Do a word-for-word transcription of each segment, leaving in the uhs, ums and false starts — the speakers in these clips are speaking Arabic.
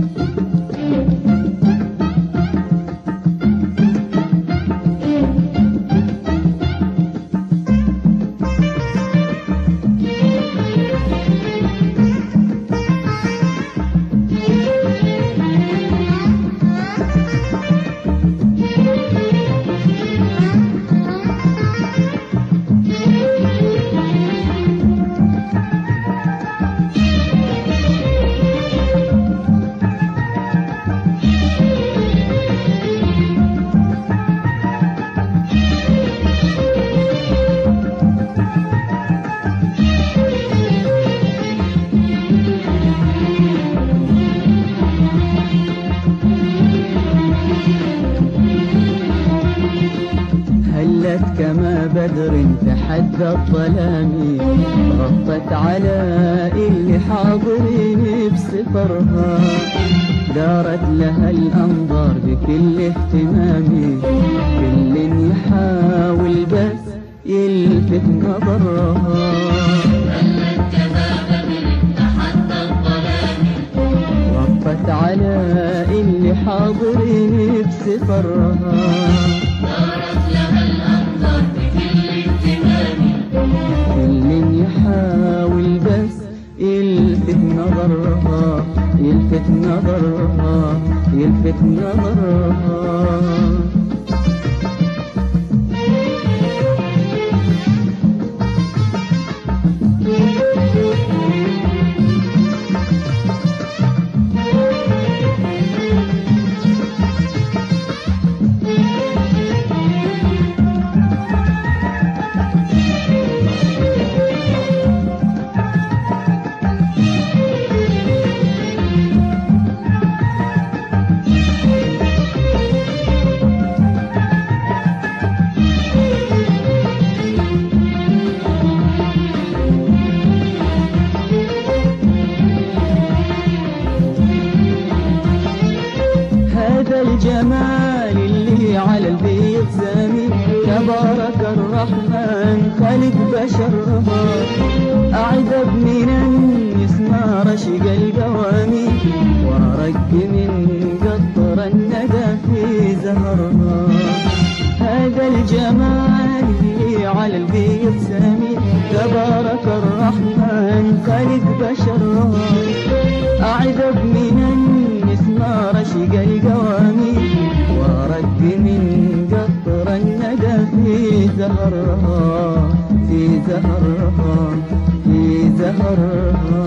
كما بدر تحدى الظلام، غطت على اللي حاضرين بسفرها، دارت لها الأنظار بكل اهتمام، كل يحاول بس يلفت نظرها. غطت على اللي حاضرين بسفرها، يحاول بس يلفت نظرها، يلفت نظرها، يلفت نظرها. الجمال اللي على البيت سامي، تبارك الرحمن خالق بشرها، أعذب من أن يسمع رشق القوامي، ورق من قطر الندى في زهرها. هذا الجمال اللي على البيت سامي، تبارك الرحمن خالق بشرها، أعذب من أن يسمع رشق القوامي، ورق من قطر الندى في زهرها، في زهرها، في زهرها.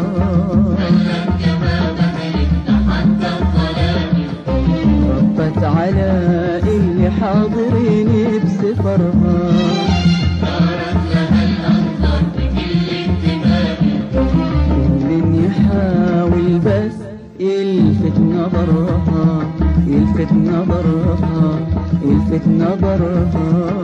غطت على اللي حاضرين بسفرها، دارت لها الأنظار بكل اهتمام، كل يحاول بس يلفت نظرها، يلفت نظرها، يلفت نظرها.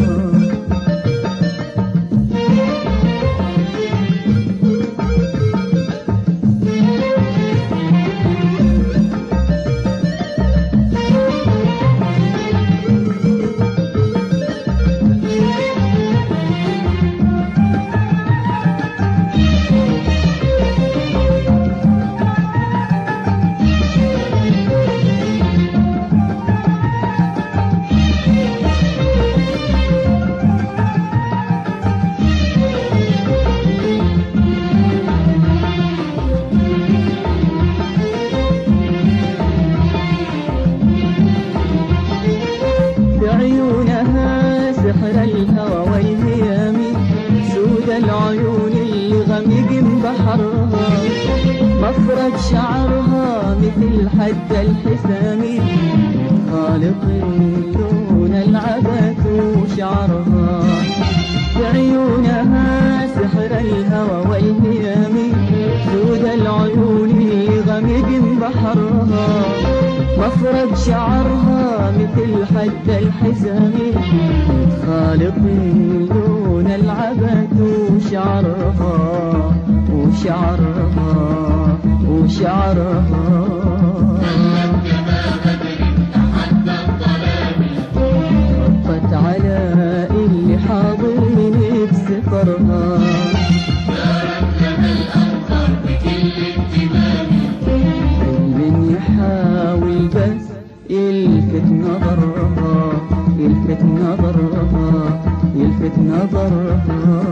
بعيونها سحر الهوى والهيام، سود العيون اللي غمق بحرها، مفرق شعرها مثل حد الحسام، خالق لون العبث وشعرها. بعيونها سحر الهوى والهيام، سود العيون اللي غمق بحرها، مفرق شعرها مثل حد الحزام، خالق لون العبث وشعرها، وشعرها، وشعرها. غطت على اللي حاضرين بسفرها، دارت لها الأنظار بكل اهتمام، كل يحاول بس يلفت نظرها، يلفت نظرها، يلفت نظرها.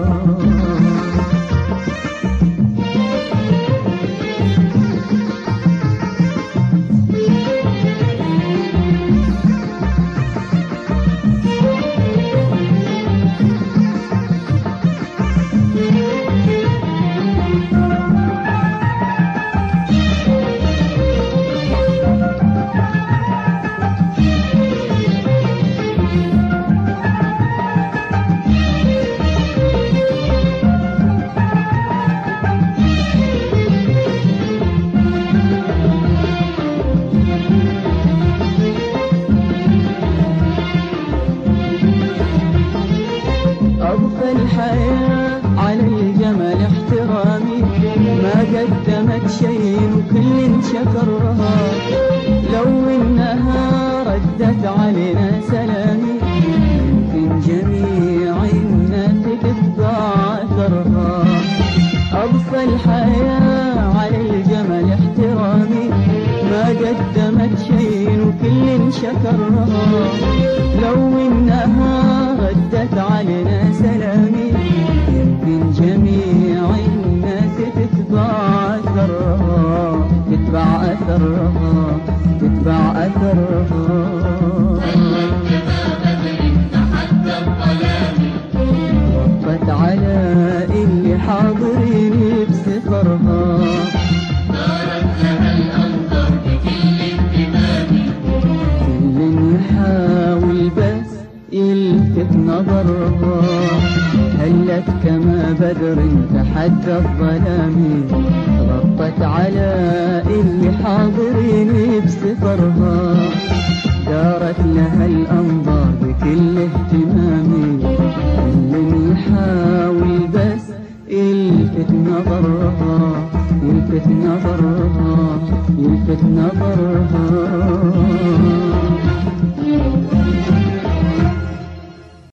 أضفى الحياة على الجمال احترامي، ما قدمت شيء وكل شكرها. لو إنها ردت علينا سلامي، يمكن جميع الناس تتبع أثرها. أضفى الحياة على الجمال احترامي، ما قدمت شيء وكل شكرها. لو إنها ردت علينا سلامي، يمكن جميع الناس تتبع أثرها، تتبع أثرها، تتبع أثرها. وقفت على اللي حاضرين بسفرها، دارت لها الأنظار بكل اهتمام. كل يحاول بس يلفت نظرها. هلت كما بدر تحدى الظلام، غطت على اللي حاضرين بسفرها. دارت لها الأنظار بكل اهتمام، كل يحاول بس يلفت نظرها، يلفت نظرها، يلفت نظرها.